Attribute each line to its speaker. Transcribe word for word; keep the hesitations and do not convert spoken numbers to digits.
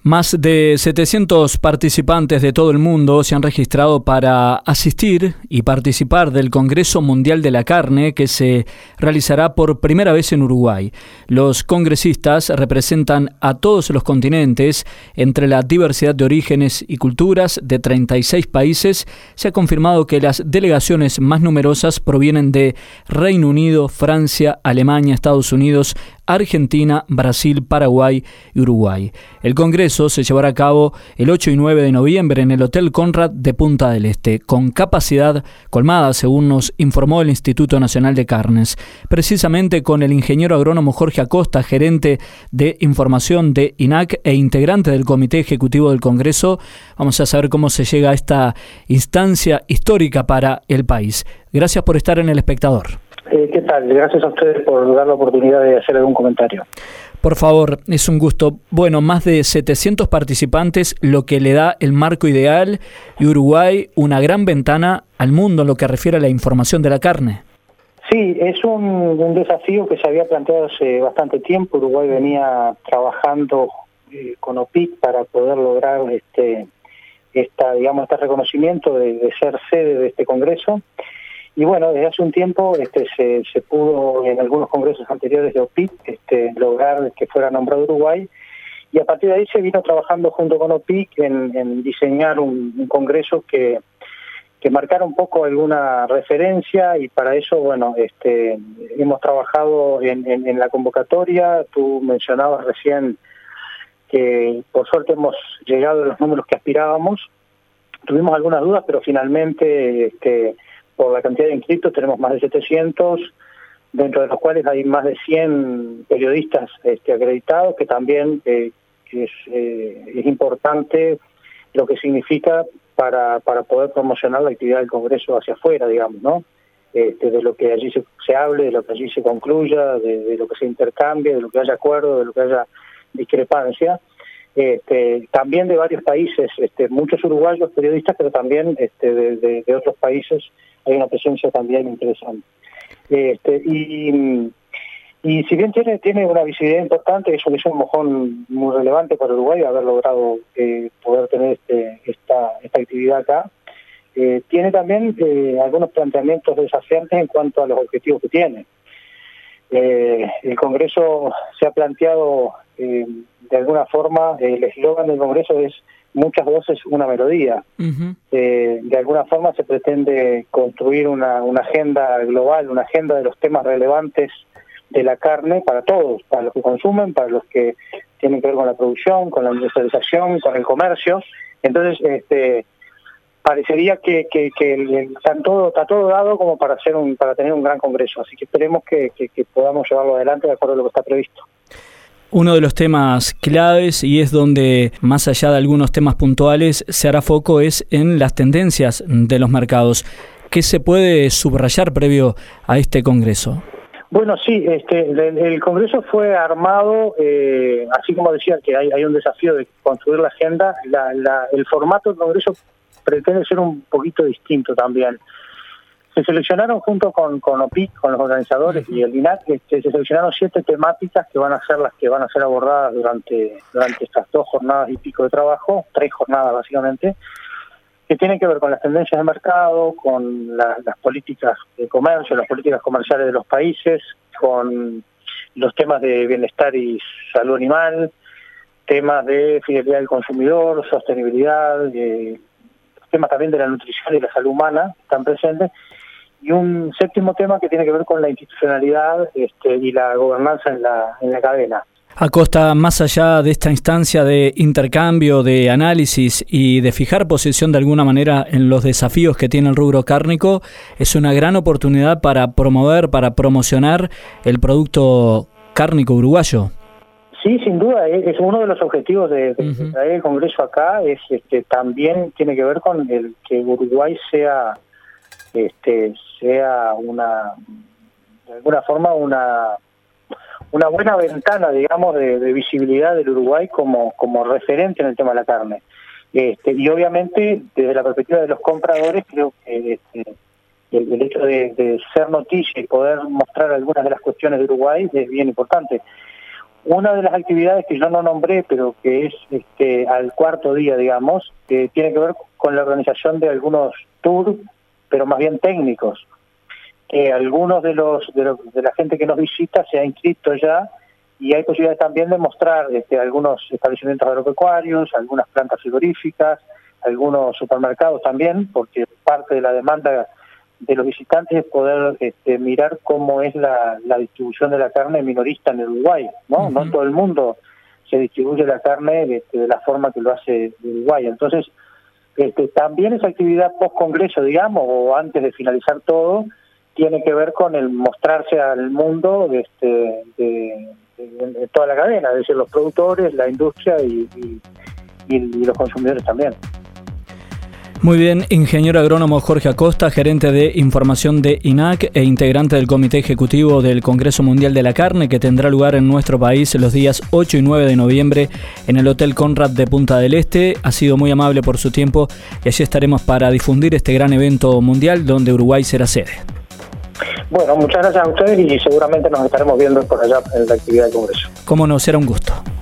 Speaker 1: Más de setecientos participantes de todo el mundo se han registrado para asistir y participar del Congreso Mundial de la Carne que se realizará por primera vez en Uruguay. Los congresistas representan a todos los continentes. Entre la diversidad de orígenes y culturas de treinta y seis países, se ha confirmado que las delegaciones más numerosas provienen de Reino Unido, Francia, Alemania, Estados Unidos, Argentina, Brasil, Paraguay y Uruguay. El Congreso se llevará a cabo el ocho y nueve de noviembre en el Hotel Conrad de Punta del Este, con capacidad colmada, según nos informó el Instituto Nacional de Carnes. Precisamente con el ingeniero agrónomo Jorge Acosta, gerente de información de I N A C e integrante del Comité Ejecutivo del Congreso, vamos a saber cómo se llega a esta instancia histórica para el país. Gracias por estar en El Espectador.
Speaker 2: Eh, ¿Qué tal? Gracias a ustedes por dar la oportunidad de hacer algún comentario.
Speaker 1: Por favor, es un gusto. Bueno, más de setecientos participantes, lo que le da el marco ideal, y Uruguay una gran ventana al mundo en lo que refiere a la información de la carne.
Speaker 2: Sí, es un, un desafío que se había planteado hace bastante tiempo. Uruguay venía trabajando eh, con O P I C para poder lograr este, esta, digamos, este reconocimiento de, de ser sede de este congreso. Y bueno, desde hace un tiempo este, se, se pudo en algunos congresos anteriores de O P I C este, lograr que fuera nombrado Uruguay, y a partir de ahí se vino trabajando junto con O P I C en, en diseñar un, un congreso que, que marcara un poco alguna referencia, y para eso, bueno, este, hemos trabajado en, en, en la convocatoria. Tú mencionabas recién que por suerte hemos llegado a los números que aspirábamos. Tuvimos algunas dudas, pero finalmente... Este, por la cantidad de inscritos tenemos más de setecientos, dentro de los cuales hay más de cien periodistas este, acreditados, que también eh, es, eh, es importante lo que significa para, para poder promocionar la actividad del Congreso hacia afuera, digamos, ¿no? Este, de lo que allí se, se hable, de lo que allí se concluya, de, de lo que se intercambie, de lo que haya acuerdo, de lo que haya discrepancia. Este, también de varios países, este, muchos uruguayos periodistas, pero también este, de, de, de otros países hay una presencia también interesante. Este, y, y si bien tiene tiene una visibilidad importante, eso es un mojón muy relevante para Uruguay, haber logrado eh, poder tener este, esta, esta actividad acá, eh, tiene también eh, algunos planteamientos desafiantes en cuanto a los objetivos que tiene. Eh, el Congreso se ha planteado, eh, de alguna forma, el eslogan del Congreso es muchas voces, una melodía. Uh-huh. Eh, de alguna forma se pretende construir una, una agenda global, una agenda de los temas relevantes de la carne para todos, para los que consumen, para los que tienen que ver con la producción, con la industrialización, con el comercio. Entonces, este parecería que, que, que está, todo, está todo dado como para hacer un para tener un gran congreso, así que esperemos que, que, que podamos llevarlo adelante de acuerdo a lo que está previsto.
Speaker 1: Uno de los temas claves, y es donde más allá de algunos temas puntuales se hará foco, es en las tendencias de los mercados. ¿Qué se puede subrayar previo a este congreso?
Speaker 2: Bueno, sí, este, el, el congreso fue armado, eh, así como decía que hay, hay un desafío de construir la agenda. La, la, el formato del congreso pretende ser un poquito distinto también. Se seleccionaron junto con, con O P I C, con los organizadores y el I N A C, este, se seleccionaron siete temáticas que van a ser las que van a ser abordadas durante, durante estas dos jornadas y pico de trabajo, tres jornadas básicamente, que tienen que ver con las tendencias de mercado, con la, las políticas de comercio, las políticas comerciales de los países, con los temas de bienestar y salud animal, temas de fidelidad del consumidor, sostenibilidad, eh, temas también de la nutrición y la salud humana están presentes, y un séptimo tema que tiene que ver con la institucionalidad este, y la gobernanza en la, en la cadena.
Speaker 1: Acosta, más allá de esta instancia de intercambio, de análisis y de fijar posición de alguna manera en los desafíos que tiene el rubro cárnico, es una gran oportunidad para promover, para promocionar el producto cárnico uruguayo.
Speaker 2: Sí, sin duda, es uno de los objetivos de, de uh-huh. traer el Congreso acá, es este, también tiene que ver con el que Uruguay sea, este, sea una, de alguna forma una, una buena ventana, digamos, de, de visibilidad del Uruguay como, como referente en el tema de la carne. Este, y obviamente, desde la perspectiva de los compradores, creo que este, el, el hecho de, de ser noticia y poder mostrar algunas de las cuestiones de Uruguay es bien importante. Una de las actividades que yo no nombré, pero que es este, al cuarto día, digamos, que tiene que ver con la organización de algunos tours, pero más bien técnicos. Que algunos de los, de los de la gente que nos visita se ha inscrito ya, y hay posibilidades también de mostrar este, algunos establecimientos agropecuarios, algunas plantas frigoríficas, algunos supermercados también, porque parte de la demanda de los visitantes es poder este, mirar cómo es la, la distribución de la carne minorista en el Uruguay, ¿no? Uh-huh. No en todo el mundo se distribuye la carne este, de la forma que lo hace Uruguay. Entonces, este, también esa actividad post-congreso, digamos, o antes de finalizar todo, tiene que ver con el mostrarse al mundo de, este, de, de, de toda la cadena, es decir, los productores, la industria y, y, y los consumidores también.
Speaker 1: Muy bien, ingeniero agrónomo Jorge Acosta, gerente de información de I N A C e integrante del Comité Ejecutivo del Congreso Mundial de la Carne, que tendrá lugar en nuestro país los días ocho y nueve de noviembre en el Hotel Conrad de Punta del Este. Ha sido muy amable por su tiempo y allí estaremos para difundir este gran evento mundial donde Uruguay será sede.
Speaker 2: Bueno, muchas gracias a ustedes y seguramente nos estaremos viendo por allá en la actividad del Congreso.
Speaker 1: Cómo no, será un gusto.